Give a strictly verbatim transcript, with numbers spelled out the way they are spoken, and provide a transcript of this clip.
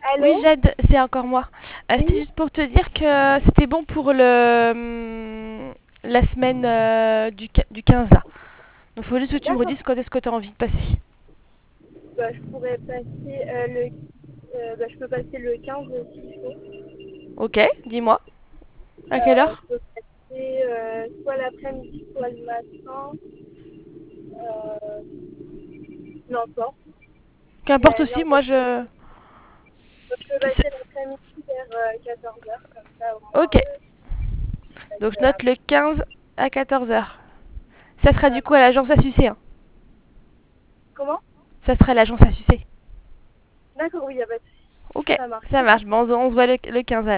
Oui, Allô? Jade, c'est encore moi. Euh, c'était Oui, juste pour te dire que c'était bon pour le hum, la semaine euh, du, qui- du quinze là. Donc, il faut juste que tu me d'accord. redises quand est-ce que tu as envie de passer. Bah, je pourrais passer euh, le. Euh, bah, je peux passer le quinze s'il faut. Ok, dis-moi. À quelle Euh, heure? je peux passer euh, soit l'après-midi, soit le matin. Euh, N'importe. Qu'importe Mais aussi, moi n'importe. je... Donc, je peux c'est- passer l'après-midi vers quatorze heures, comme ça au moins. Ok, Euh, je donc je passe note avant. le quinze à quatorze heures. Ça sera Ça du coup à marche. l'agence à sucer, hein. Comment? Ça sera à l'agence à sucer. D'accord, oui, y a pas de souci. Ok, Ça marche. ça marche. Bon, on se on se voit le, le quinze alors.